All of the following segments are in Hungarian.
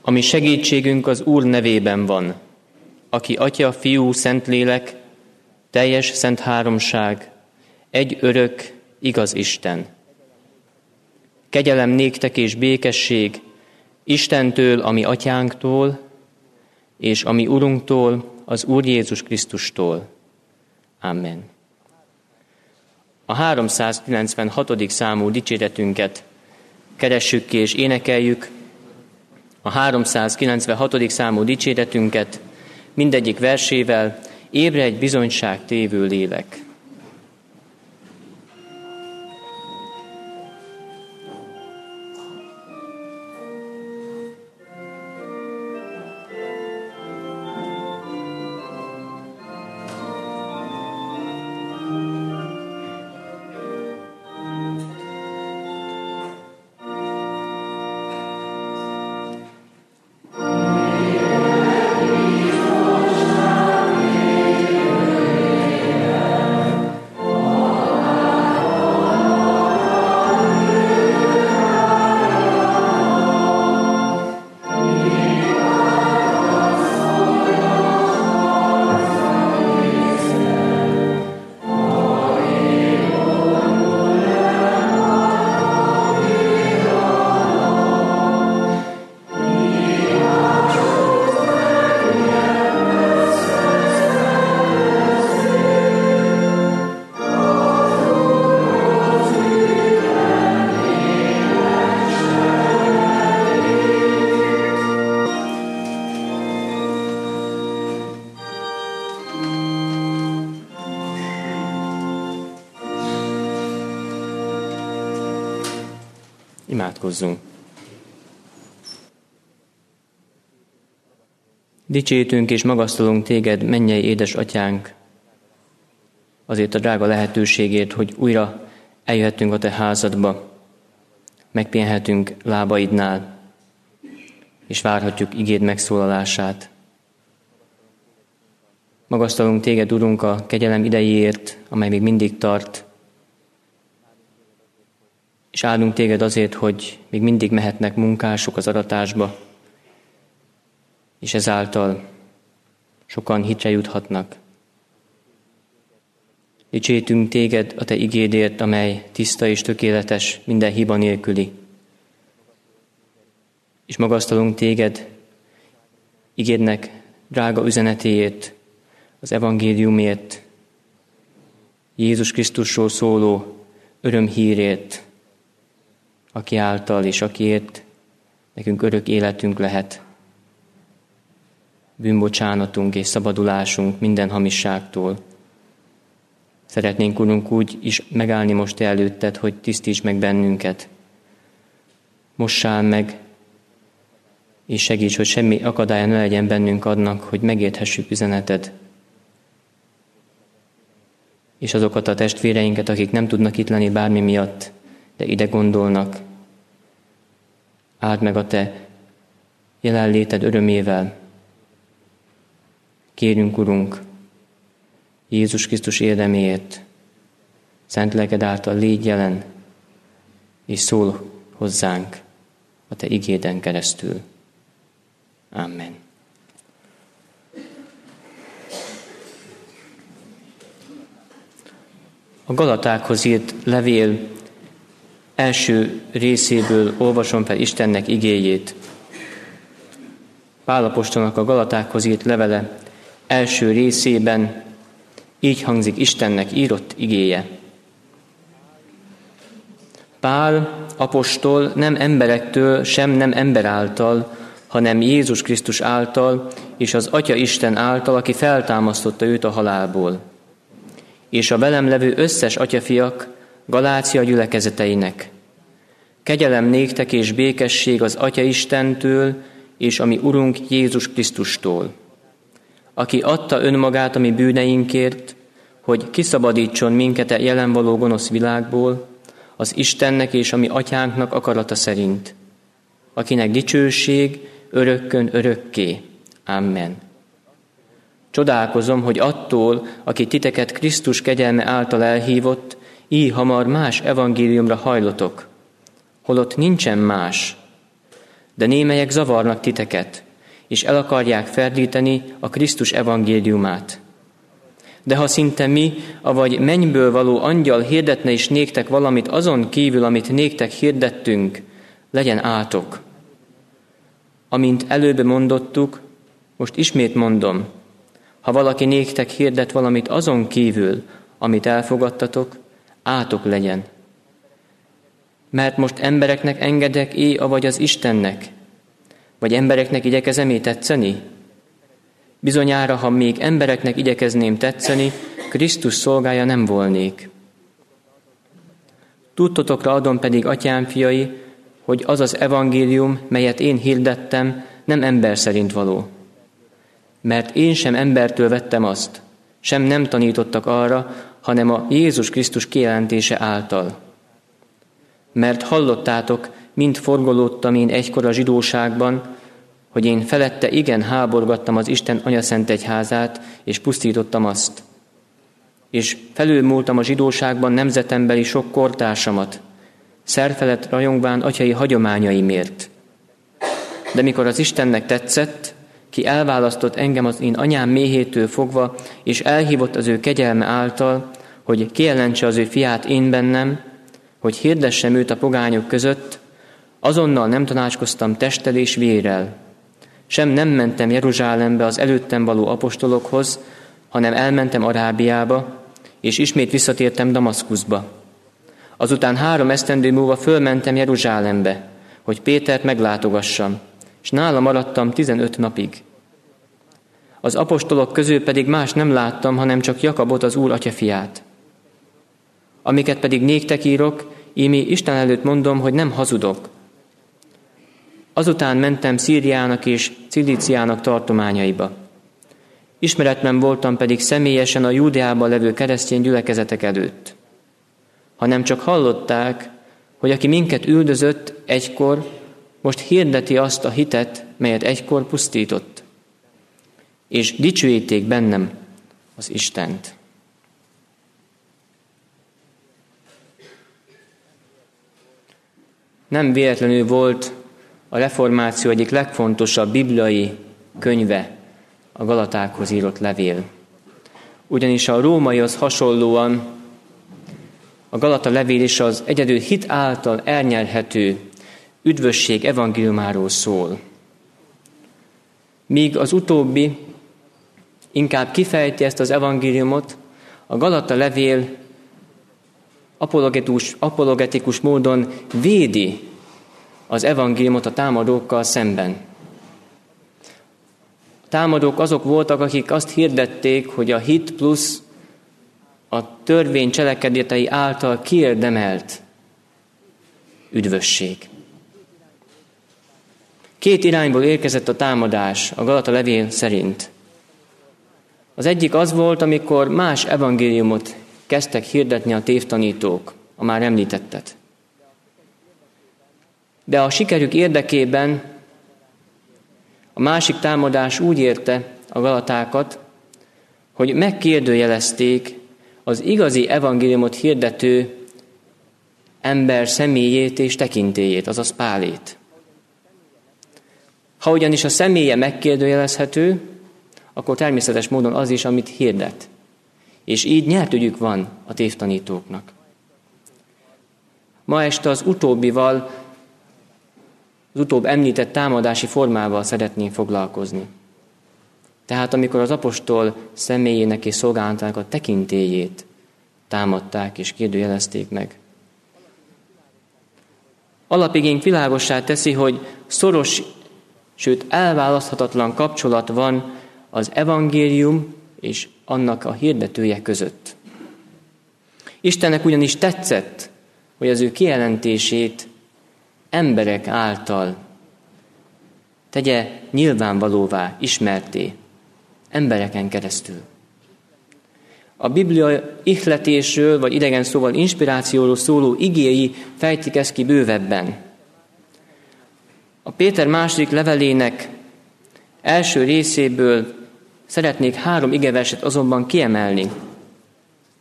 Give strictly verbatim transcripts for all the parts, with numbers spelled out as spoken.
Ami segítségünk az Úr nevében van, aki Atya, Fiú, Szentlélek, teljes szent háromság, egy örök, igaz Isten. Kegyelem néktek és békesség Istentől, ami Atyánktól, és ami Urunktól, az Úr Jézus Krisztustól. Amen. A háromszázkilencvenhatodik számú dicséretünket keressük ki és énekeljük. A háromszázkilencvenhatodik számú dicséretünket mindegyik versével: ébredj bizonyságtévő lélek. Imádkozzunk. Dicsőítünk és magasztalunk Téged, mennyei édes Atyánk, azért a drága lehetőségért, hogy újra eljöhetünk a Te házadba, megpihenhetünk lábaidnál, és várhatjuk igéd megszólalását. Magasztalunk Téged, Urunk, a kegyelem idejéért, amely még mindig tart, és áldunk Téged azért, hogy még mindig mehetnek munkások az aratásba, és ezáltal sokan hitre juthatnak. Dicsőítünk Téged a Te igédért, amely tiszta és tökéletes, minden hiba nélküli. És magasztalunk Téged igédnek drága üzenetéért, az evangéliumért, Jézus Krisztusról szóló örömhírért, aki által és akiért nekünk örök életünk lehet, bűnbocsánatunk és szabadulásunk minden hamisságtól. Szeretnénk, Urunk, úgy is megállni most előtted, hogy tisztíts meg bennünket. Mossál meg, és segíts, hogy semmi akadálya ne legyen bennünk annak, hogy megérthessük üzeneted. És azokat a testvéreinket, akik nem tudnak itt lenni bármi miatt, de ide gondolnak, áld meg a Te jelenléted örömével. Kérünk, Urunk, Jézus Krisztus érdeméért, szent lelked által légy jelen, és szól hozzánk a Te igéden keresztül. Amen. A Galatákhoz írt levél első részéből olvasom fel Istennek igéjét. Pál apostolnak a Galatákhoz írt levele első részében így hangzik Istennek írott igéje. Pál apostol nem emberektől, sem nem ember által, hanem Jézus Krisztus által és az Atya Isten által, aki feltámasztotta őt a halálból. És a velem levő összes atyafiak Galácia gyülekezeteinek. Kegyelem néktek és békesség az Atya Istentől és a mi Urunk Jézus Krisztustól, aki adta önmagát a mi bűneinkért, hogy kiszabadítson minket a jelen való gonosz világból, az Istennek és a mi Atyánknak akarata szerint, akinek dicsőség örökkön örökké. Amen. Csodálkozom, hogy attól, aki titeket Krisztus kegyelme által elhívott, így hamar más evangéliumra hajlotok, holott nincsen más. de némelyek zavarnak titeket, és el akarják ferdíteni a Krisztus evangéliumát. De ha szinte mi, avagy mennyből való angyal hirdetne is néktek valamit azon kívül, amit néktek hirdettünk, legyen átok. Amint előbb mondottuk, most ismét mondom, ha valaki néktek hirdet valamit azon kívül, amit elfogadtatok, átok legyen. Mert most embereknek engedek é, avagy az Istennek? Vagy embereknek igyekezem-é tetszeni? Bizonyára, ha még embereknek igyekezném tetszeni, Krisztus szolgája nem volnék. Tudtotokra adom pedig, atyám fiai, hogy az az evangélium, melyet én hirdettem, nem ember szerint való. Mert én sem embertől vettem azt, sem nem tanítottak arra, hanem a Jézus Krisztus kijelentése által. Mert hallottátok, mind forgolódtam én egykor a zsidóságban, hogy én felette igen háborgattam az Isten anyaszent egyházát, és pusztítottam azt. És felülmúltam a zsidóságban nemzetembeli sok kortársamat, szerfelett rajongván atyai hagyományaimért. De mikor az Istennek tetszett, ki elválasztott engem az én anyám méhétől fogva, és elhívott az ő kegyelme által, hogy kijelentse az ő fiát én bennem, hogy hirdessem őt a pogányok között, azonnal nem tanácskoztam testtel és vérrel. Sem nem mentem Jeruzsálembe az előttem való apostolokhoz, hanem elmentem Arábiába, és ismét visszatértem Damaszkuszba. Azután három esztendő múlva fölmentem Jeruzsálembe, hogy Pétert meglátogassam, és nála maradtam tizenöt napig. Az apostolok közül pedig más nem láttam, hanem csak Jakabot, az Úr atyafiát. Amiket pedig néktek írok, ímé Isten előtt mondom, hogy nem hazudok. Azután mentem Szíriának és Cilíciának tartományaiba. Ismeretlen voltam pedig személyesen a Júdeában levő keresztény gyülekezetek előtt. Hanem csak hallották, hogy aki minket üldözött egykor, most hirdeti azt a hitet, melyet egykor pusztított. És dicsőíték bennem az Istent. Nem véletlenül volt a reformáció egyik legfontosabb bibliai könyve a Galatákhoz írott levél. Ugyanis a rómaihoz hasonlóan a Galata levél is az egyedül hit által elnyerhető üdvösség evangéliumáról szól. Míg az utóbbi inkább kifejti ezt az evangéliumot, a Galata levél apologetikus, apologetikus módon védi az evangéliumot a támadókkal szemben. A támadók azok voltak, akik azt hirdették, hogy a hit plusz a törvény cselekedetei által kiérdemelt üdvösség. Két irányból érkezett a támadás a Galata levél szerint. Az egyik az volt, amikor más evangéliumot kezdtek hirdetni a tévtanítók, a már említettet. De a sikerük érdekében a másik támadás úgy érte a galatákat, hogy megkérdőjelezték az igazi evangéliumot hirdető ember személyét és tekintélyét, azaz Pálét. Ha ugyanis a személye megkérdőjelezhető, akkor természetes módon az is, amit hirdet. És így nyert ügyük van a tévtanítóknak. Ma este az utóbbival, az utóbb említett támadási formával szeretnénk foglalkozni. Tehát amikor az apostol személyének és szolgálatának a tekintélyét támadták és kérdőjelezték meg. Alapigénk világossá teszi, hogy szoros, sőt elválaszthatatlan kapcsolat van az evangélium és annak a hirdetője között. Istennek ugyanis tetszett, hogy az ő kijelentését emberek által tegye nyilvánvalóvá, ismerté, embereken keresztül. A Biblia ihletésről, vagy idegen szóval inspirációról szóló igéi fejtik ezt ki bővebben. A Péter második levelének első részéből szeretnék három igeverset azonban kiemelni.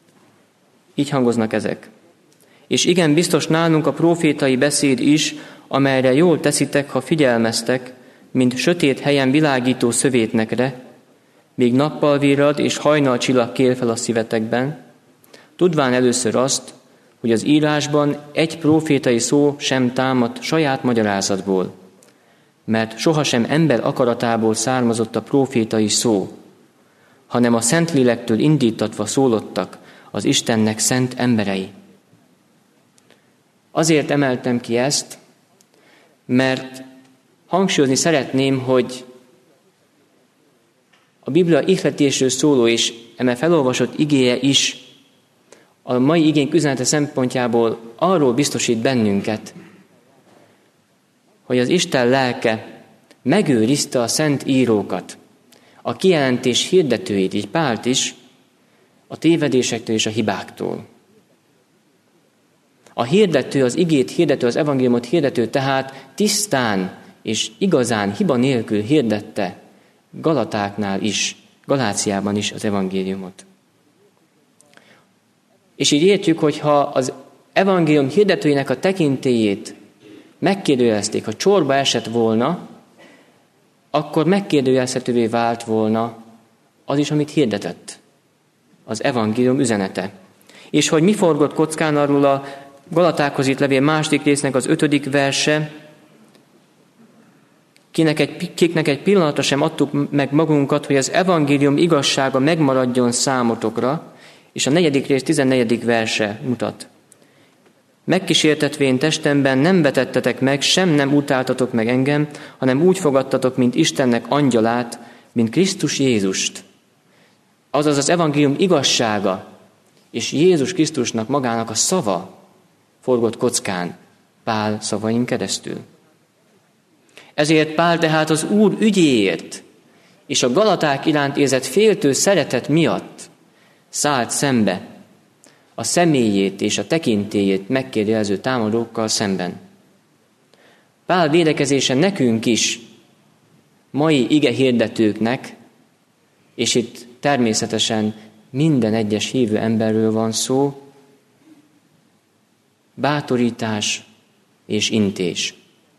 Így hangoznak ezek. És igen, biztos nálunk a prófétai beszéd is amelyre jól teszitek, ha figyelmeztek, mint sötét helyen világító szövétnekre, míg nappal virrad és hajnal csillag kél fel a szívetekben, tudván először azt, hogy az írásban egy prófétai szó sem támad saját magyarázatból, mert sohasem ember akaratából származott a prófétai szó, hanem a Szentlélektől indítatva szólottak az Istennek szent emberei. Azért emeltem ki ezt, mert hangsúlyozni szeretném, hogy a Biblia ihletésről szóló és eme felolvasott igéje is a mai igénk üzenete szempontjából arról biztosít bennünket, hogy az Isten lelke megőrizte a szent írókat, a kijelentés hirdetőit, így Pált is, a tévedésektől és a hibáktól. A hirdető, az igét hirdető, az evangéliumot hirdető tehát tisztán és igazán hiba nélkül hirdette Galatáknál is, Galáciában is az evangéliumot. És így értjük, hogy ha az evangélium hirdetőinek a tekintélyét megkérdőjelezték, ha csorba esett volna, akkor megkérdőjelezhetővé vált volna az is, amit hirdetett, az evangélium üzenete. És hogy mi forgott kockán, arról a Galatákhoz itt levél második résznek az ötödik verse, kinek egy, kiknek egy pillanatra sem adtuk meg magunkat, hogy az evangélium igazsága megmaradjon számotokra, és a negyedik rész tizennegyedik verse mutat. Megkísértetvén testemben nem vetettetek meg, sem nem utáltatok meg engem, hanem úgy fogadtatok, mint Istennek angyalát, mint Krisztus Jézust. Azaz az evangélium igazsága, és Jézus Krisztusnak magának a szava forgott kockán Pál szavain keresztül. Ezért Pál tehát az Úr ügyéért és a Galaták iránt érzett féltő szeretet miatt szállt szembe a személyét és a tekintélyét megkérdező támadókkal szemben. Pál védekezése nekünk is, mai ige hirdetőknek, és itt természetesen minden egyes hívő emberről van szó, bátorítás és intés.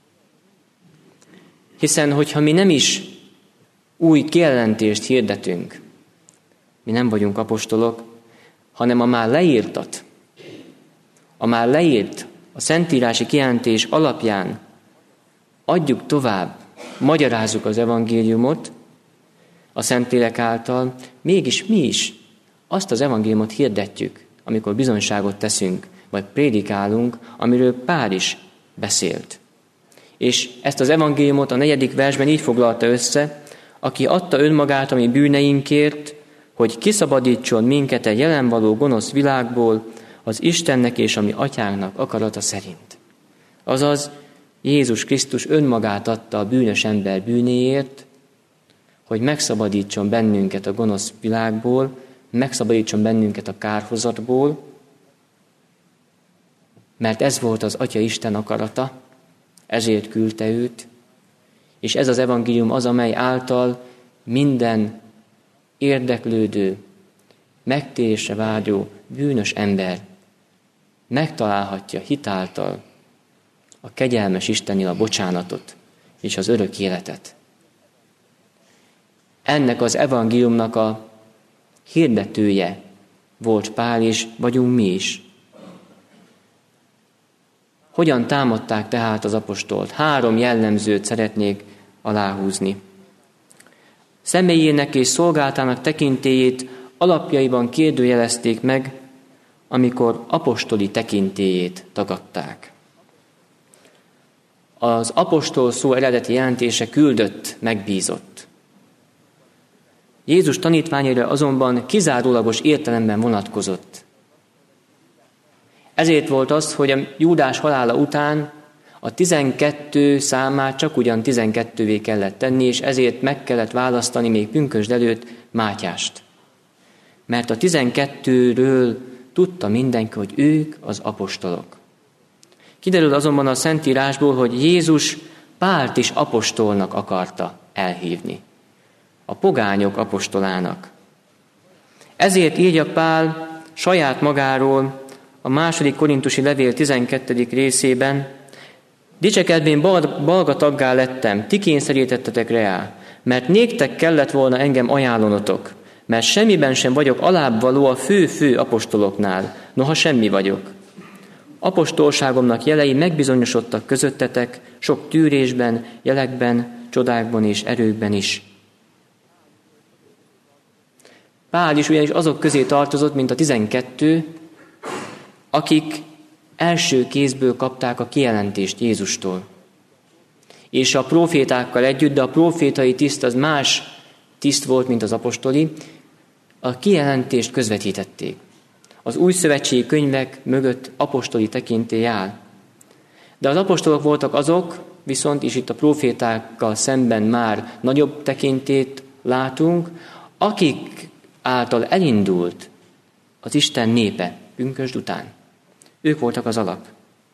Hiszen, hogyha mi nem is új kijelentést hirdetünk, mi nem vagyunk apostolok, hanem a már leírtat, a már leírt, a szentírási kijelentés alapján adjuk tovább, magyarázzuk az evangéliumot a Szentlélek által, mégis mi is azt az evangéliumot hirdetjük, amikor bizonyságot teszünk, vagy prédikálunk, amiről Pál is beszélt. És ezt az evangéliumot a negyedik versben így foglalta össze, aki adta önmagát a mi bűneinkért, hogy kiszabadítson minket a jelen való gonosz világból, az Istennek és a mi atyánknak akarata szerint. Azaz, Jézus Krisztus önmagát adta a bűnös ember bűnéért, hogy megszabadítson bennünket a gonosz világból, megszabadítson bennünket a kárhozatból, mert ez volt az Atya Isten akarata, ezért küldte őt, és ez az evangélium az, amely által minden érdeklődő, megtérésre vágyó, bűnös ember megtalálhatja hitáltal a kegyelmes Istennél a bocsánatot és az örök életet. Ennek az evangéliumnak a hirdetője volt Pál, és vagyunk mi is. Hogyan támadták tehát az apostolt? Három jellemzőt szeretnék aláhúzni. Személyének és szolgáltának tekintélyét alapjaiban kérdőjelezték meg, amikor apostoli tekintélyét tagadták. Az apostol szó eredeti jelentése küldött, megbízott. Jézus tanítványaira azonban kizárólagos értelemben vonatkozott. Ezért volt az, hogy a Júdás halála után a tizenkettő számát csak ugyan tizenkettővé kellett tenni, és ezért meg kellett választani még pünkösd előtt Mátyást. Mert a tizenkettőről tudta mindenki, hogy ők az apostolok. Kiderül azonban a Szentírásból, hogy Jézus Pált is apostolnak akarta elhívni. A pogányok apostolának. Ezért írja Pál saját magáról a második korintusi levél tizenkettedik részében, Dicsekedvén balga taggá lettem, ti kényszerítettetek reá, mert néktek kellett volna engem ajánlonotok, mert semmiben sem vagyok alábbvaló a fő-fő apostoloknál, noha semmi vagyok. Apostolságomnak jelei megbizonyosodtak közöttetek, sok tűrésben, jelekben, csodákban és erőkben is. Pál is ugyanis azok közé tartozott, mint a tizenkettő, akik első kézből kapták a kijelentést Jézustól. És a prófétákkal együtt, de a prófétai tiszt az más tiszt volt, mint az apostoli, a kijelentést közvetítették. Az új szövetségi könyvek mögött apostoli tekintély áll. De az apostolok voltak azok, viszont is itt a prófétákkal szemben már nagyobb tekintét látunk, akik által elindult az Isten népe pünkösd után. Ők voltak az alap.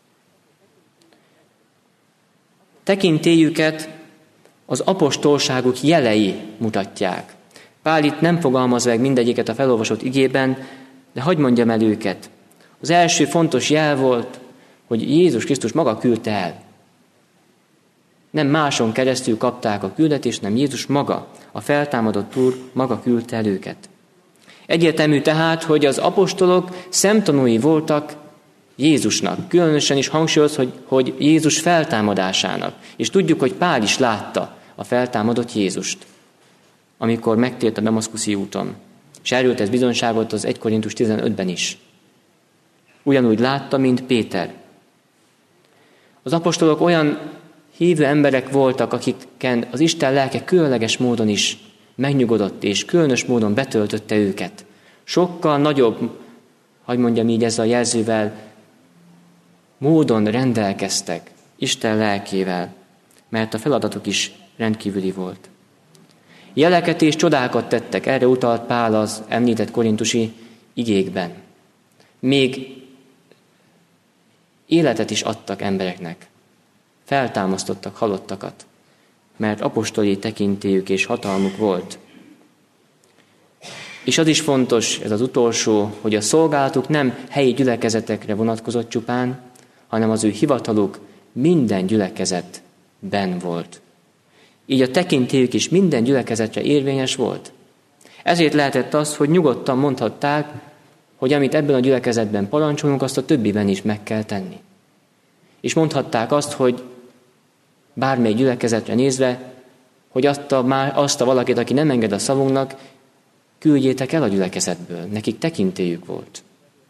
Tekintélyüket az apostolságuk jelei mutatják. Pál itt nem fogalmaz meg mindegyiket a felolvasott igében, de hadd mondjam el őket. Az első fontos jel volt, hogy Jézus Krisztus maga küldte el. Nem máson keresztül kapták a küldetést, nem Jézus maga, a feltámadott Úr maga küldte el őket. Egyértelmű tehát, hogy az apostolok szemtanúi voltak Jézusnak. Különösen is hangsúlyoz, hogy, hogy Jézus feltámadásának. És tudjuk, hogy Pál is látta a feltámadott Jézust, amikor megtért a damaszkuszi úton. És erről tesz bizonyságot az Első Korintus tizenötben is. Ugyanúgy látta, mint Péter. Az apostolok olyan hívő emberek voltak, akiken az Isten lelke különleges módon is megnyugodott, és különös módon betöltötte őket. Sokkal nagyobb, hogy mondjam így ezzel a jelzővel, módon rendelkeztek Isten lelkével, mert a feladatuk is rendkívüli volt. Jeleket és csodákat tettek, erre utalt Pál az említett korintusi igékben. Még életet is adtak embereknek, feltámasztottak halottakat, mert apostoli tekintélyük és hatalmuk volt. És az is fontos, ez az utolsó, hogy a szolgálatuk nem helyi gyülekezetekre vonatkozott csupán, hanem az ő hivataluk minden gyülekezetben volt. Így a tekintélyük is minden gyülekezetre érvényes volt. Ezért lehetett az, hogy nyugodtan mondhatták, hogy amit ebben a gyülekezetben parancsolunk, azt a többiben is meg kell tenni. És mondhatták azt, hogy bármely gyülekezetre nézve, hogy azt a, azt a valakit, aki nem enged a szavunknak, küldjétek el a gyülekezetből. Nekik tekintélyük volt.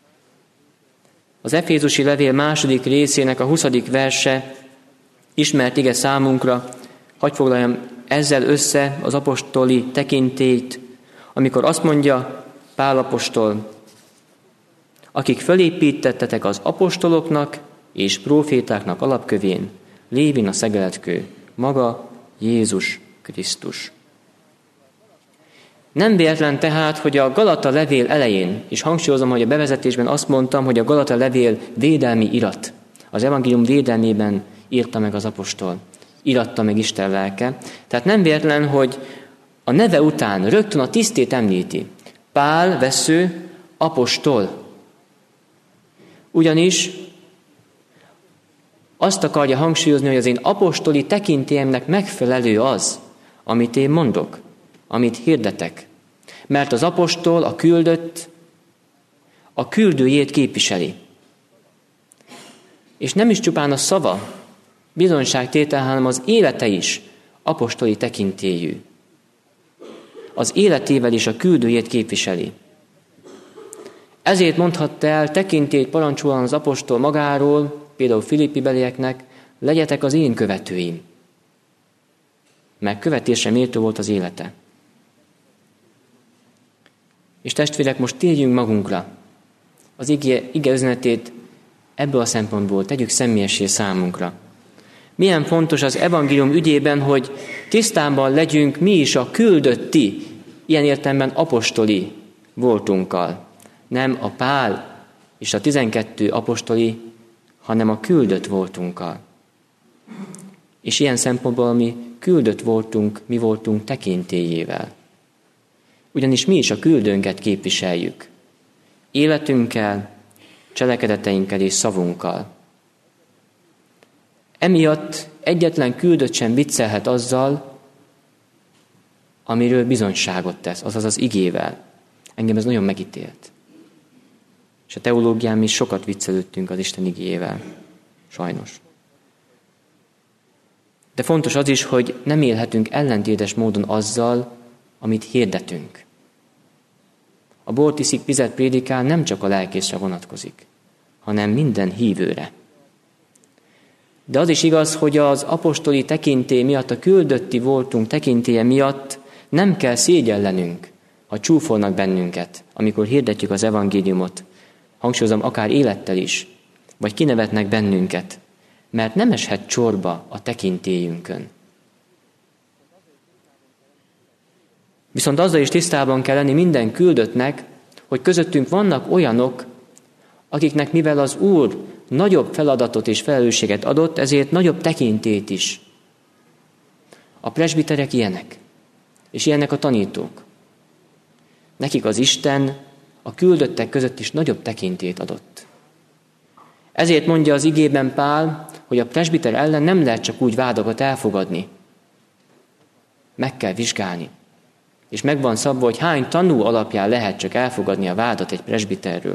Az Efézusi levél második részének a huszadik verse ismert ige számunkra, hadd foglaljam ezzel össze az apostoli tekintélyt, amikor azt mondja Pál apostol, akik fölépítettetek az apostoloknak és prófétáknak alapkövén, lévén a szegeletkő, maga Jézus Krisztus. Nem véletlen tehát, hogy a Galata levél elején, és hangsúlyozom, hogy a bevezetésben azt mondtam, hogy a Galata levél védelmi irat. Az evangélium védelmében írta meg az apostol. Iratta meg Isten lelke. Tehát nem véletlen, hogy a neve után rögtön a tisztét említi. Pál, vesző, apostol. Ugyanis azt akarja hangsúlyozni, hogy az én apostoli tekintélyemnek megfelelő az, amit én mondok, amit hirdetek. Mert az apostol, a küldött, a küldőjét képviseli. És nem is csupán a szava, bizonyságtétel, hanem az élete is apostoli tekintélyű. Az életével is a küldőjét képviseli. Ezért mondhatta el tekintélyt parancsolóan az apostol magáról, például Filippi belieknek, legyetek az én követőim. Mert követésre méltó volt az élete. És testvérek, most térjünk magunkra. Az ige, ige üzenetét ebből a szempontból tegyük személyessé számunkra. Milyen fontos az evangélium ügyében, hogy tisztában legyünk mi is a küldötti, ilyen értelemben apostoli voltunkkal. Nem a Pál és a tizenkettő apostoli, hanem a küldött voltunkkal. És ilyen szempontból mi küldött voltunk, mi voltunk tekintélyével. Ugyanis mi is a küldőnket képviseljük. Életünkkel, cselekedeteinkkel és szavunkkal. Emiatt egyetlen küldött sem viccelhet azzal, amiről bizonyságot tesz, azaz az igével. Engem ez nagyon megítélt. És a teológián mi sokat viccelődtünk az Isten igéjével. Sajnos. De fontos az is, hogy nem élhetünk ellentétes módon azzal, amit hirdetünk. A bort iszik, vizet prédikál nem csak a lelkészre vonatkozik, hanem minden hívőre. De az is igaz, hogy az apostoli tekintély miatt, a küldötti voltunk tekintélye miatt nem kell szégyellenünk, ha csúfolnak bennünket, amikor hirdetjük az evangéliumot, hangsúlyozom, akár élettel is, vagy kinevetnek bennünket, mert nem eshet csorba a tekintélyünkön. Viszont azzal is tisztában kell lenni minden küldöttnek, hogy közöttünk vannak olyanok, akiknek mivel az Úr nagyobb feladatot és felelősséget adott, ezért nagyobb tekintélyt is. A presbiterek ilyenek, és ilyenek a tanítók. Nekik az Isten a küldöttek között is nagyobb tekintélyt adott. Ezért mondja az igében Pál, hogy a presbiter ellen nem lehet csak úgy vádakat elfogadni. Meg kell vizsgálni. És meg van szabva, hogy hány tanú alapján lehet csak elfogadni a vádat egy presbiterről.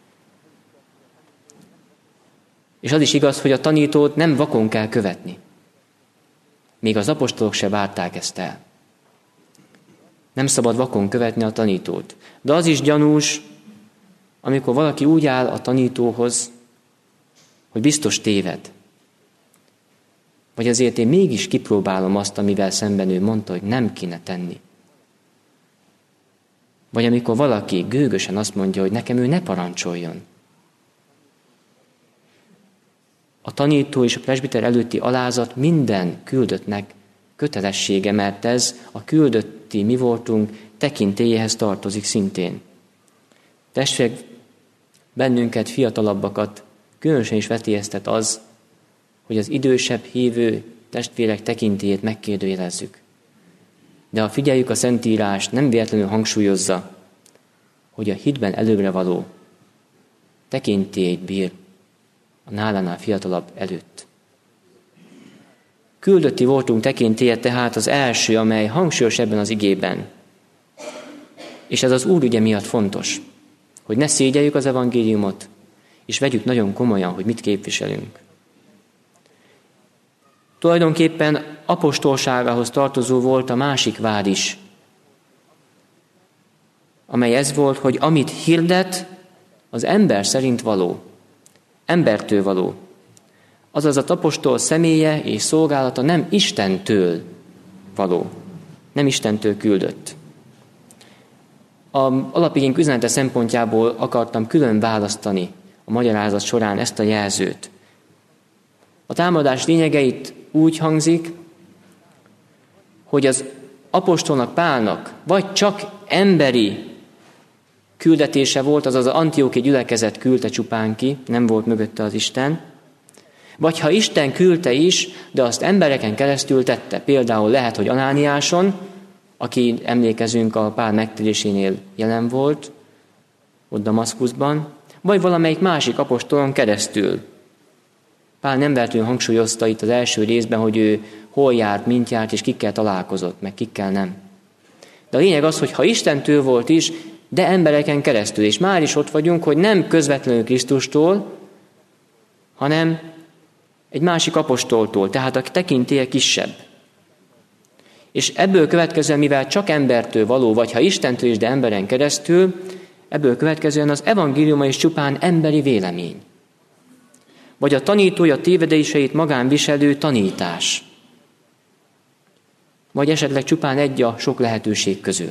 És az is igaz, hogy a tanítót nem vakon kell követni. Még az apostolok se várták ezt el. Nem szabad vakon követni a tanítót. De az is gyanús, amikor valaki úgy áll a tanítóhoz, hogy biztos téved. Vagy azért én mégis kipróbálom azt, amivel szemben ő mondta, hogy nem kéne tenni. Vagy amikor valaki gőgösen azt mondja, hogy nekem ő ne parancsoljon. A tanító és a presbiter előtti alázat minden küldöttnek kötelessége, mert ez a küldötti mi voltunk tekintélyéhez tartozik szintén. Testvérek, bennünket, fiatalabbakat különösen is vetélyeztet az, hogy az idősebb hívő testvérek tekintélyét megkérdőjelezzük. De ha figyeljük a Szentírást, nem véletlenül hangsúlyozza, hogy a hitben előbbre való tekintélyt bír a nálánál fiatalabb előtt. Küldötti voltunk tekintélye tehát az első, amely hangsúlyos ebben az igében. És ez az Úr ügye miatt fontos, hogy ne szégyeljük az evangéliumot, és vegyük nagyon komolyan, hogy mit képviselünk. Tulajdonképpen apostolságához tartozó volt a másik vád is, amely ez volt, hogy amit hirdet, az ember szerint való, embertől való. Azaz az apostol személye és szolgálata nem Istentől való, nem Istentől küldött. A alapigénk üzenete szempontjából akartam külön választani a magyarázat során ezt a jelzőt. A támadás lényegeit úgy hangzik, hogy az apostolnak, Pálnak vagy csak emberi küldetése volt, azaz az Antióki gyülekezet küldte csupán ki, nem volt mögötte az Isten, vagy ha Isten küldte is, de azt embereken keresztül tette. Például lehet, hogy Anániáson, aki emlékezünk a Pál megtérésénél jelen volt, ott Damaszkuszban, vagy valamelyik másik apostolon keresztül. Pál nem véletlenül hangsúlyozta itt az első részben, hogy ő hol járt, mint járt, és kikkel találkozott, meg kikkel nem. De a lényeg az, hogy ha Istentől volt is, de embereken keresztül, és már is ott vagyunk, hogy nem közvetlenül Krisztustól, hanem egy másik apostoltól, tehát a tekintélye kisebb. És ebből következően, mivel csak embertől való, vagy ha Istentől is, de emberen keresztül, ebből következően az evangéliuma is csupán emberi vélemény. Vagy a tanítója tévedéseit magán viselő tanítás. Vagy esetleg csupán egy a sok lehetőség közül.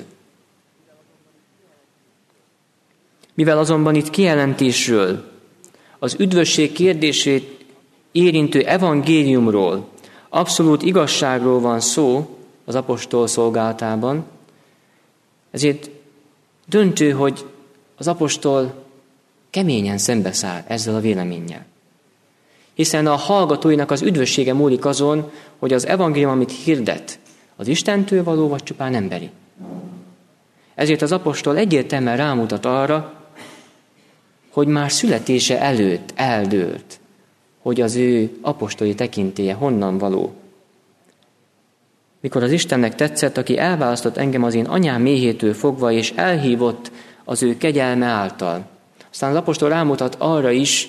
Mivel azonban itt kijelentésről, az üdvösség kérdését érintő evangéliumról, abszolút igazságról van szó az apostol szolgálatában, ezért döntő, hogy az apostol keményen szembeszáll ezzel a véleménnyel. Hiszen a hallgatóinak az üdvössége múlik azon, hogy az evangélium, amit hirdet, az Istentől való, vagy csupán emberi. Ezért az apostol egyértelműen rámutat arra, hogy már születése előtt eldőlt, hogy az ő apostoli tekintélye honnan való. Mikor az Istennek tetszett, aki elválasztott engem az én anyám méhétől fogva, és elhívott az ő kegyelme által. Aztán az apostol rámutat arra is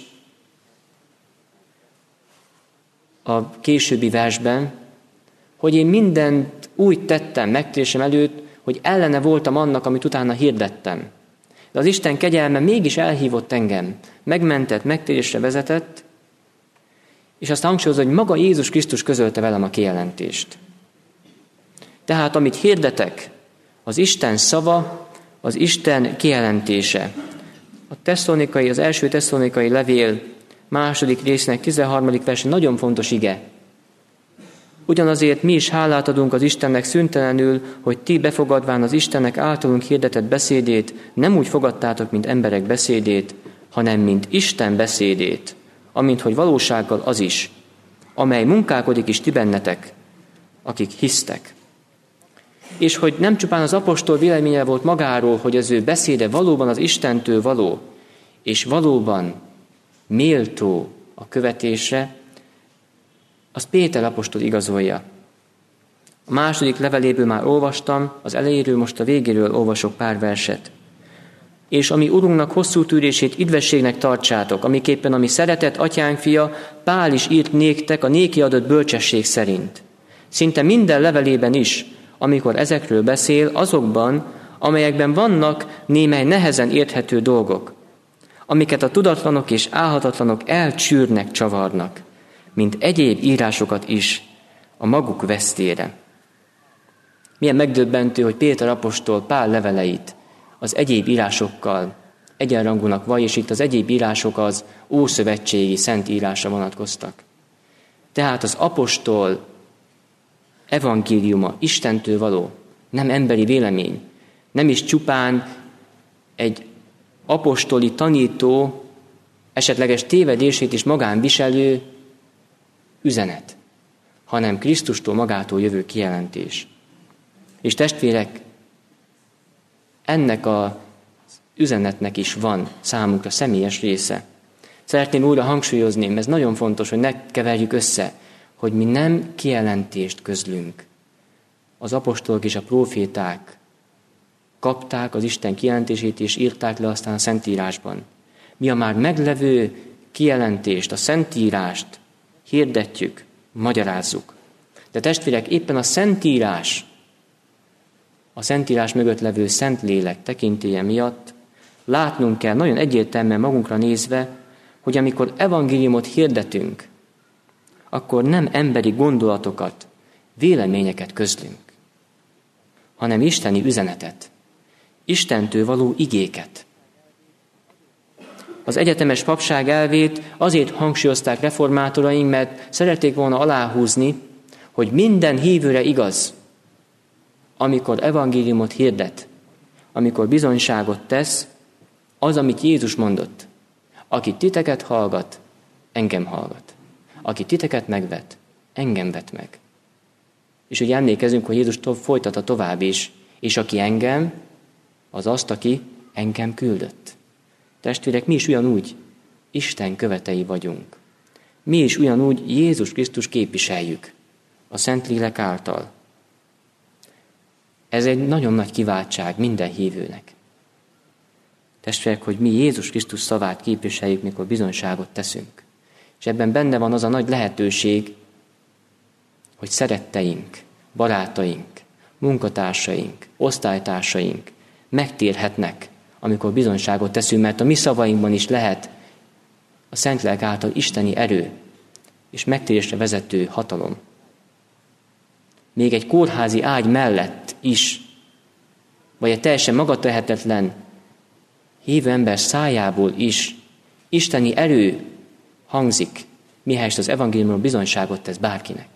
a későbbi versben, hogy én mindent úgy tettem megtérésem előtt, hogy ellene voltam annak, amit utána hirdettem. De az Isten kegyelme mégis elhívott engem, megmentett, megtérésre vezetett, és azt hangsúlyozza, hogy maga Jézus Krisztus közölte velem a kijelentést. Tehát amit hirdetek, az Isten szava, az Isten kijelentése. A tesszalonikai, az első tesszalonikai levél második résznek tizenharmadik verse nagyon fontos ige. Ugyanazért mi is hálát adunk az Istennek szüntelenül, hogy ti befogadván az Istennek általunk hirdetett beszédét nem úgy fogadtátok, mint emberek beszédét, hanem mint Isten beszédét, amint hogy valósággal az is, amely munkálkodik is ti bennetek, akik hisztek. És hogy nem csupán az apostol véleménye volt magáról, hogy az ő beszéde valóban az Istentől való, és valóban méltó a követésre, azt Péter apostol igazolja. A második leveléből már olvastam, az elejéről, most a végéről olvasok pár verset. És ami Urunknak hosszú tűrését idvességnek tartsátok, amiképpen ami szeretett atyánk fia, Pál is írt néktek a néki adott bölcsesség szerint. Szinte minden levelében is, amikor ezekről beszél, azokban, amelyekben vannak némely nehezen érthető dolgok, amiket a tudatlanok és álhatatlanok elcsűrnek, csavarnak, mint egyéb írásokat is a maguk vesztére. Milyen megdöbbentő, hogy Péter apostol Pál leveleit az egyéb írásokkal egyenrangúnak vaj, és itt az egyéb írások az ószövetségi szent írásra vonatkoztak. Tehát az apostol evangéliuma Istentől való, nem emberi vélemény, nem is csupán egy apostoli tanító esetleges tévedését is magán viselő üzenet, hanem Krisztustól magától jövő kijelentés. És testvérek, ennek az üzenetnek is van számunkra személyes része. Szeretném újra hangsúlyozni, ez nagyon fontos, hogy ne keverjük össze, hogy mi nem kijelentést közlünk. Az apostolok és a próféták kapták az Isten kijelentését, és írták le aztán a Szentírásban. Mi a már meglevő kijelentést, a Szentírást hirdetjük, magyarázzuk. De testvérek, éppen a Szentírás, a Szentírás mögött levő Szentlélek tekintélye miatt látnunk kell nagyon egyértelműen magunkra nézve, hogy amikor evangéliumot hirdetünk, akkor nem emberi gondolatokat, véleményeket közlünk, hanem isteni üzenetet, Istentől való igéket. Az egyetemes papság elvét azért hangsúlyozták reformátoraink, mert szerették volna aláhúzni, hogy minden hívőre igaz, amikor evangéliumot hirdet, amikor bizonyságot tesz, az, amit Jézus mondott. Aki titeket hallgat, engem hallgat. Aki titeket megvet, engem vet meg. És ugye emlékezünk, hogy Jézus folytatta tovább is, és aki engem, az azt, aki engem küldött. Testvérek, mi is ugyanúgy Isten követei vagyunk. Mi is ugyanúgy Jézus Krisztus képviseljük a Szentlélek által. Ez egy nagyon nagy kiváltság minden hívőnek. Testvérek, hogy mi Jézus Krisztus szavát képviseljük, mikor bizonyságot teszünk. És ebben benne van az a nagy lehetőség, hogy szeretteink, barátaink, munkatársaink, osztálytársaink megtérhetnek, amikor bizonyságot teszünk, mert a mi szavainkban is lehet a Szentlélek által isteni erő és megtérésre vezető hatalom. Még egy kórházi ágy mellett is, vagy egy teljesen magatehetetlen hívő ember szájából is isteni erő hangzik, mihelyest az evangéliumról bizonyságot tesz bárkinek.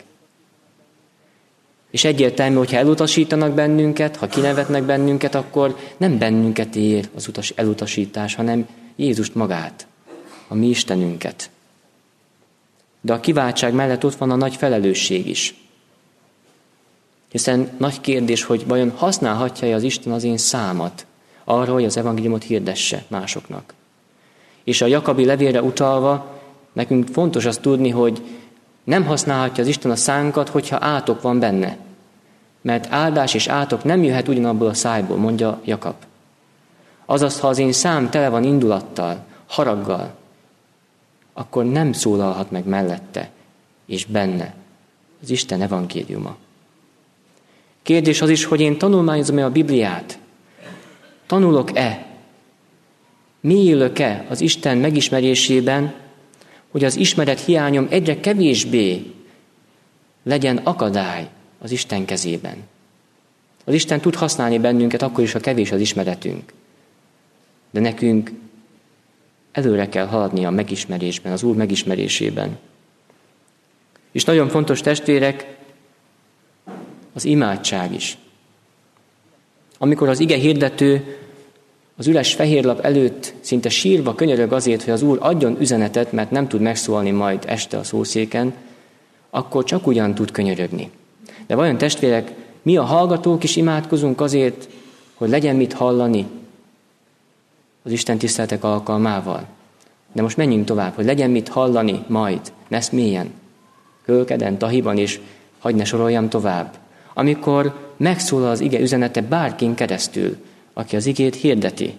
És egyértelmű, hogyha elutasítanak bennünket, ha kinevetnek bennünket, akkor nem bennünket ér az utas, elutasítás, hanem Jézust magát, a mi Istenünket. De a kiváltság mellett ott van a nagy felelősség is. Hiszen nagy kérdés, hogy vajon használhatja-e az Isten az én számat arra, hogy az evangéliumot hirdesse másoknak. És a Jakabi levélre utalva Nekünk fontos azt tudni, hogy nem használhatja az Isten a szánkat, hogyha átok van benne. Mert áldás és átok nem jöhet ugyanabból a szájból, mondja Jakab. Azaz, ha az én szám tele van indulattal, haraggal, akkor nem szólalhat meg mellette és benne az Isten evangéliuma. Kérdés az is, hogy én tanulmányozom-e a Bibliát? Tanulok-e? Mélyülök-e az Isten megismerésében, hogy az ismeret hiányom egyre kevésbé legyen akadály az Isten kezében. Az Isten tud használni bennünket akkor is, ha kevés az ismeretünk. De nekünk előre kell haladni a megismerésben, az Úr megismerésében. És nagyon fontos, testvérek, az imádság is. Amikor az ige hirdető az üres fehérlap előtt szinte sírva könyörög azért, hogy az Úr adjon üzenetet, mert nem tud megszólalni majd este a szószéken, akkor csak ugyan tud könyörögni. De vajon testvérek, mi a hallgatók is imádkozunk azért, hogy legyen mit hallani az Isten tiszteletek alkalmával? De most menjünk tovább, hogy legyen mit hallani majd, nesz mélyen, Kölkeden, Tahiban, és hadd ne soroljam tovább. Amikor megszólal az ige üzenete bárkin keresztül, aki az igét hirdeti.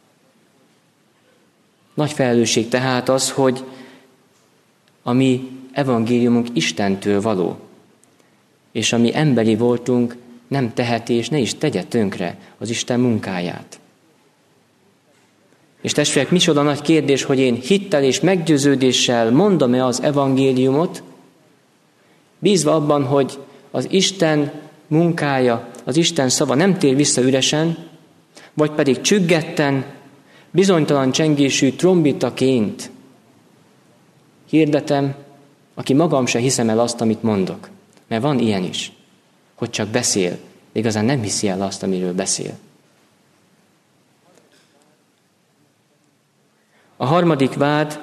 Nagy felelősség tehát az, hogy a mi evangéliumunk Istentől való, és a mi emberi voltunk nem teheti és ne is tegye tönkre az Isten munkáját. És testvérek, micsoda nagy kérdés, hogy én hittel és meggyőződéssel mondom-e az evangéliumot, bízva abban, hogy az Isten munkája, az Isten szava nem tér vissza üresen, vagy pedig csüggetten, bizonytalan csengésű trombitaként hirdetem, aki magam se hiszem el azt, amit mondok. Mert van ilyen is, hogy csak beszél, de igazán nem hiszi el azt, amiről beszél. A harmadik vád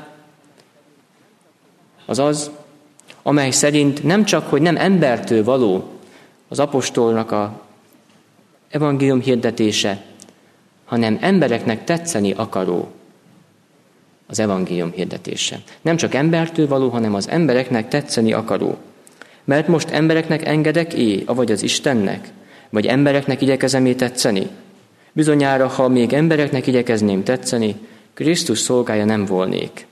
az az, amely szerint nem csak, hogy nem embertől való az apostolnak a evangélium hirdetése, hanem embereknek tetszeni akaró az evangélium hirdetése. Nem csak embertől való, hanem az embereknek tetszeni akaró. Mert most embereknek engedek é, avagy az Istennek? Vagy embereknek igyekezem-é tetszeni? Bizonyára, ha még embereknek igyekezném tetszeni, Krisztus szolgája nem volnék.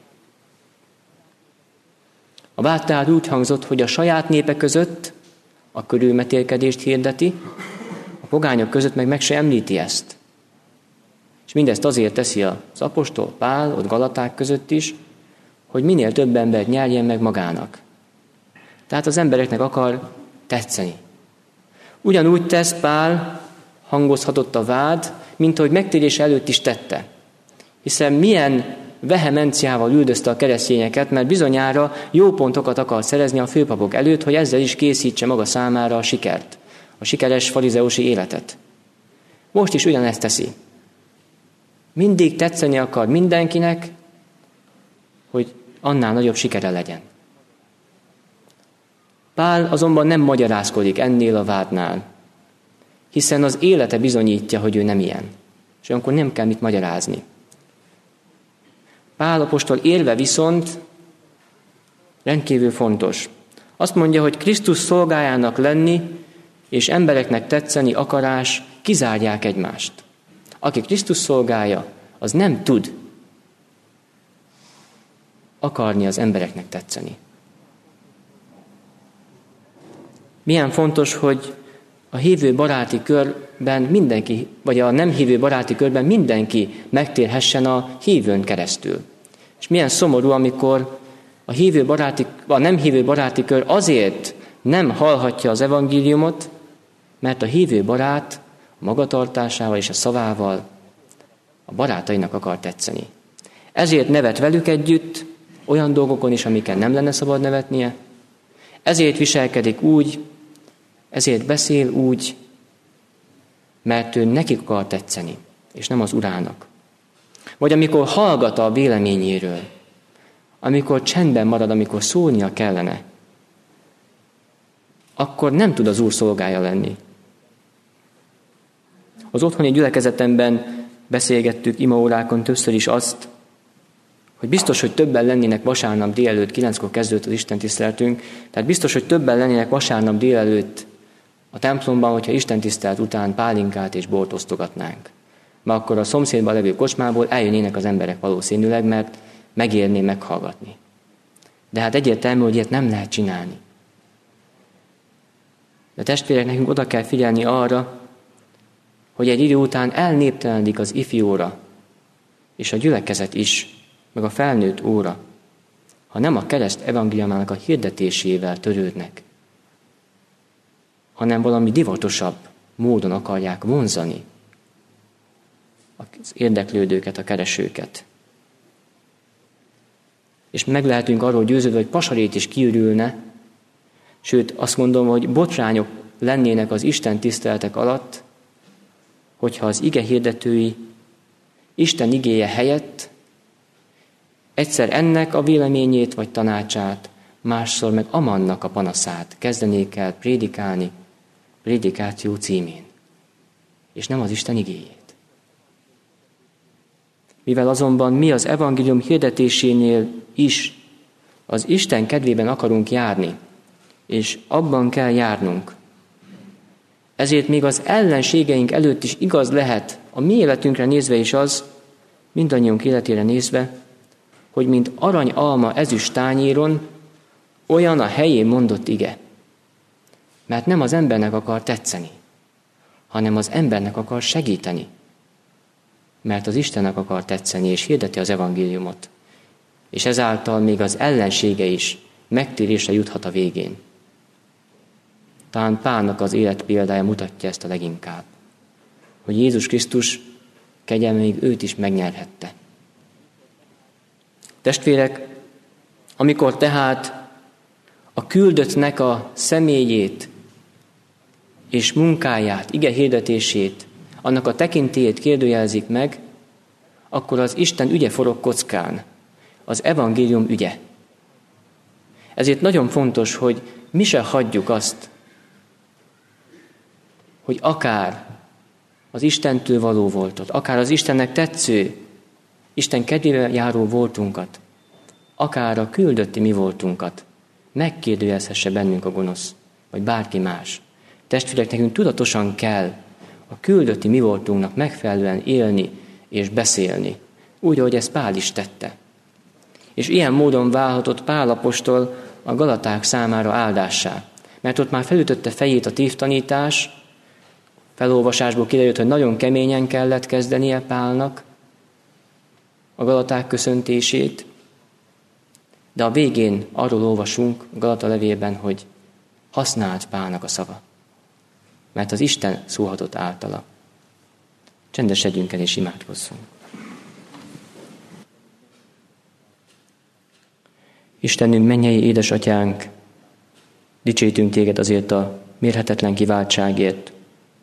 A vád tehát úgy hangzott, hogy a saját népe között a körülmetélkedést hirdeti, a pogányok között meg meg se említi ezt. És mindezt azért teszi az apostol Pál, ott Galaták között is, hogy minél több embert nyerjen meg magának. Tehát az embereknek akar tetszeni. Ugyanúgy tesz Pál, hangozhatott a vád, mint ahogy megtérés előtt is tette. Hiszen milyen vehemenciával üldözte a keresztényeket, mert bizonyára jó pontokat akar szerezni a főpapok előtt, hogy ezzel is készítse maga számára a sikert, a sikeres farizeusi életet. Most is ugyanezt teszi. Mindig tetszeni akar mindenkinek, hogy annál nagyobb sikere legyen. Pál azonban nem magyarázkodik ennél a vádnál, hiszen az élete bizonyítja, hogy ő nem ilyen. És akkor nem kell mit magyarázni. Pál apostol érve viszont rendkívül fontos. Azt mondja, hogy Krisztus szolgájának lenni és embereknek tetszeni akarás kizárják egymást. Aki Krisztus szolgája, az nem tud akarni az embereknek tetszeni. Milyen fontos, hogy a hívő baráti körben mindenki, vagy a nem hívő baráti körben mindenki megtérhessen a hívőn keresztül. És milyen szomorú, amikor a, hívő baráti, a nem hívő baráti kör azért nem hallhatja az evangéliumot, mert a hívő barát a magatartásával és a szavával a barátainak akar tetszeni. Ezért nevet velük együtt, olyan dolgokon is, amiken nem lenne szabad nevetnie. Ezért viselkedik úgy, ezért beszél úgy, mert ő nekik akar tetszeni, és nem az Urának. Vagy amikor hallgat a véleményéről, amikor csendben marad, amikor szólnia kellene, akkor nem tud az Úr szolgája lenni. Az otthoni gyülekezetemben beszélgettük imaórákon többször is azt, hogy biztos, hogy többen lennének vasárnap délelőtt, kilenckor kezdődött az istentiszteletünk, tehát biztos, hogy többen lennének vasárnap délelőtt a templomban, hogyha istentisztelet után pálinkát és bort osztogatnánk. Mert akkor a szomszédban levő kocsmából eljönnének az emberek valószínűleg, mert megérné meghallgatni. De hát egyértelmű, hogy ilyet nem lehet csinálni. De testvérek, nekünk oda kell figyelni arra, hogy egy idő után elnéptelenedik az ifjúra, és a gyülekezet is, meg a felnőtt óra, ha nem a kereszt evangéliumának a hirdetésével törődnek, hanem valami divatosabb módon akarják vonzani az érdeklődőket, a keresőket. És meg lehetünk arról győződve, hogy pasarét is kiürülne, sőt azt mondom, hogy botrányok lennének az Isten tiszteletek alatt, hogyha az ige hirdetői Isten igéje helyett egyszer ennek a véleményét vagy tanácsát, másszor meg amannak a panaszát kezdenék el prédikálni prédikáció címén, és nem az Isten igéjét. Mivel azonban mi az evangélium hirdetésénél is az Isten kedvében akarunk járni, és abban kell járnunk, ezért még az ellenségeink előtt is igaz lehet a mi életünkre nézve is az, mindannyiunk életére nézve, hogy mint aranyalma ezüst tányéron, olyan a helyén mondott ige. Mert nem az embernek akar tetszeni, hanem az embernek akar segíteni. Mert az Istennek akar tetszeni, és hirdeti az evangéliumot. És ezáltal még az ellensége is megtérésre juthat a végén. Talán Pálnak az élet példája mutatja ezt a leginkább. Hogy Jézus Krisztus kegyelme még őt is megnyerhette. Testvérek, amikor tehát a küldöttnek a személyét és munkáját, ige hirdetését, annak a tekintélyét kérdőjelezik meg, akkor az Isten ügye forog kockán, az evangélium ügye. Ezért nagyon fontos, hogy mi se hagyjuk azt, hogy akár az Istentől való voltot, akár az Istennek tetsző, Isten kedvével járó voltunkat, akár a küldötti mi voltunkat megkérdőjelezhesse bennünk a gonosz, vagy bárki más. Testvérek, nekünk tudatosan kell a küldötti mi voltunknak megfelelően élni és beszélni, úgy, ahogy ezt Pál is tette. És ilyen módon válhatott Pál apostol a galaták számára áldássá, mert ott már felütötte fejét a tévtanítás, felolvasásból kiderült, hogy nagyon keményen kellett kezdenie Pálnak a galaták köszöntését, de a végén arról olvasunk a Galata levélben, hogy használt Pálnak a szava, mert az Isten szólhatott általa. Csendesedjünk el és imádkozzunk. Istenünk, mennyei édesatyánk, dicsőítünk téged azért a mérhetetlen kiváltságért,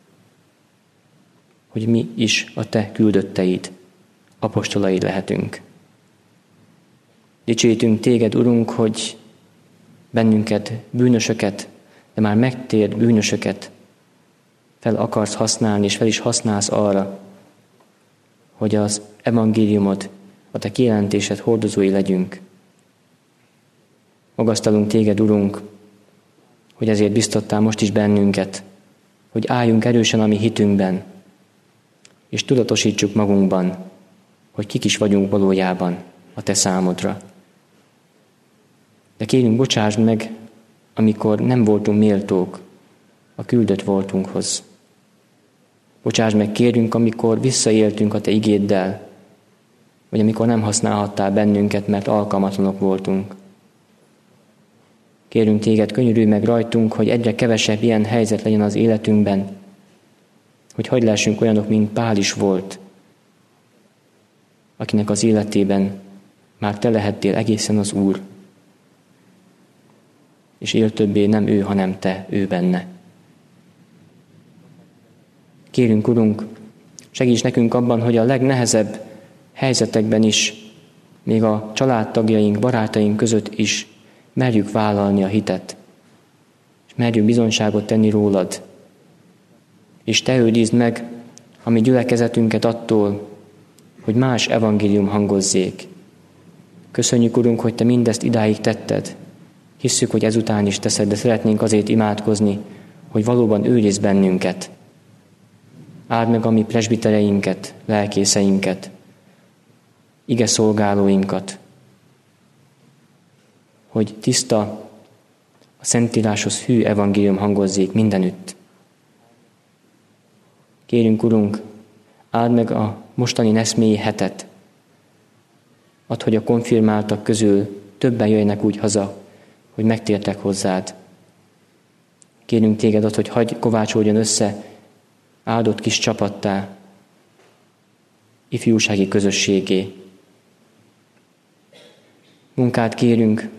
hogy mi is a te küldötteid, apostolaid lehetünk. Dicsőítünk téged, Urunk, hogy bennünket, bűnösöket, de már megtért bűnösöket fel akarsz használni, és fel is használsz arra, hogy az evangéliumot, a te kijelentésed hordozói legyünk. Magasztalunk téged, Urunk, hogy ezért biztattál most is bennünket, hogy álljunk erősen a mi hitünkben, és tudatosítsuk magunkban, hogy kik is vagyunk valójában a te számodra. De kérünk, bocsásd meg, amikor nem voltunk méltók a küldött voltunkhoz. Bocsásd meg, kérünk, amikor visszaéltünk a te igéddel, vagy amikor nem használhattál bennünket, mert alkalmatlanok voltunk. Kérünk téged, könyörülj meg rajtunk, hogy egyre kevesebb ilyen helyzet legyen az életünkben, hogy hagyd lehessünk olyanok, mint Pál is volt, akinek az életében már te lehettél egészen az Úr, és él többé nem ő, hanem te, ő benne. Kérünk, Urunk, segíts nekünk abban, hogy a legnehezebb helyzetekben is, még a családtagjaink, barátaink között is merjük vállalni a hitet, és merjük bizonyságot tenni rólad, és te őrizd meg a mi gyülekezetünket attól, hogy más evangélium hangozzék, Köszönjük, Urunk, hogy Te mindezt idáig tetted. Hisszük, hogy ezután is teszed, de szeretnénk azért imádkozni, hogy valóban őrizd bennünket. Áld meg a mi presbitereinket, lelkészeinket, ige szolgálóinkat, hogy tiszta, a Szentíráshoz hű evangélium hangozzék mindenütt. Kérünk, Urunk, áld meg a mostani neszmélyi hetet. Add, hogy a konfirmáltak közül többen jöjjenek úgy haza, hogy megtértek hozzád. Kérünk téged, add, hogy hagyj kovácsoljon össze áldott kis csapattá, ifjúsági közösségé. Munkát kérünk,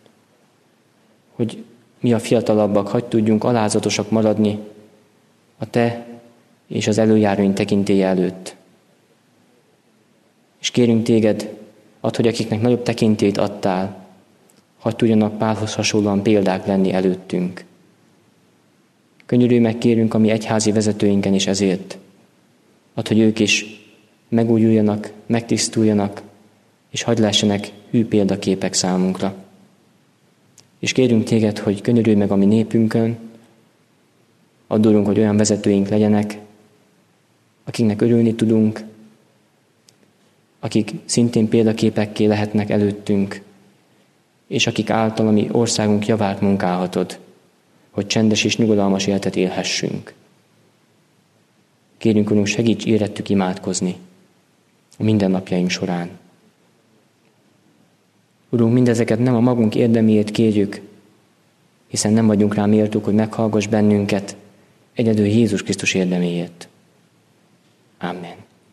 hogy mi a fiatalabbak, hadd tudjunk alázatosak maradni a Te és az előjáróink tekintélye előtt. És kérünk téged, add, hogy akiknek nagyobb tekintélyt adtál, hadd tudjanak Pálhoz hasonlóan példák lenni előttünk. Könyörülj meg, kérünk a mi egyházi vezetőinken is ezért. Add, hogy ők is megújuljanak, megtisztuljanak, és hadd lessenek hű példaképek számunkra. És kérünk téged, hogy könyörülj meg a mi népünkön, add, Urunk, hogy olyan vezetőink legyenek, akiknek örülni tudunk, akik szintén példaképekké lehetnek előttünk, és akik által a mi országunk javát munkálhatod, hogy csendes és nyugodalmas életet élhessünk. Kérünk, Urunk, segíts érettük imádkozni a mindennapjaink során. Urunk, mindezeket nem a magunk érdeméért kérjük, hiszen nem vagyunk rá méltók, hogy meghallgass bennünket, egyedül Jézus Krisztus érdeméért. Amen.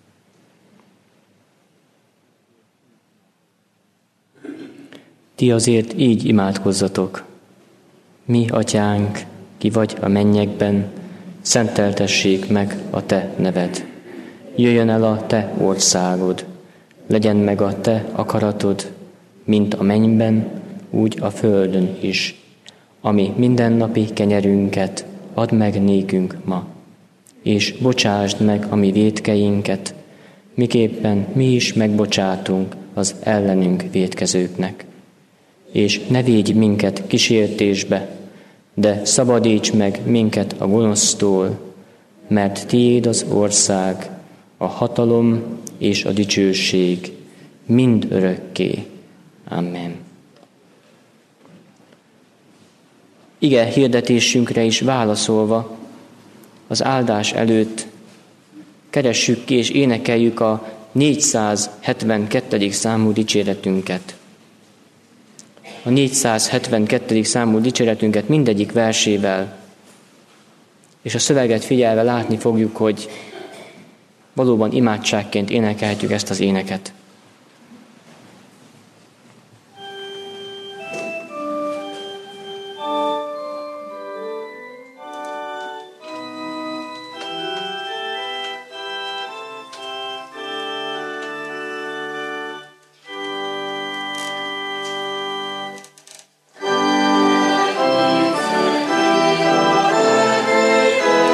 Ti azért így imádkozzatok. Mi, Atyánk, ki vagy a mennyekben, szenteltessék meg a Te neved. Jöjjön el a Te országod, legyen meg a Te akaratod, mint a mennyben, úgy a földön is. Ami mindennapi kenyerünket add meg nékünk ma, és bocsásd meg a mi vétkeinket, miképpen mi is megbocsátunk az ellenünk vétkezőknek. És ne védj minket kísértésbe, de szabadíts meg minket a gonosztól, mert tiéd az ország, a hatalom és a dicsőség mind örökké. Amen. Ige hirdetésünkre is válaszolva, az áldás előtt keressük ki és énekeljük a négyszázhetvenkettedik számú dicséretünket. A négyszázhetvenkettedik számú dicséretünket mindegyik versével, és a szöveget figyelve látni fogjuk, hogy valóban imádságként énekelhetjük ezt az éneket.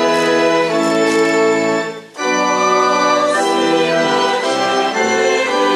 Amen.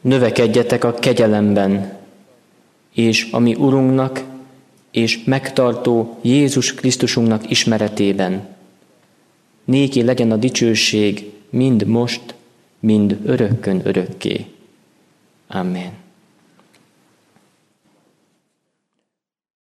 növekedjetek a kegyelemben, és a mi Urunknak és megtartó Jézus Krisztusunknak ismeretében. Néki legyen a dicsőség mind most, mind örökkön örökké. Amen.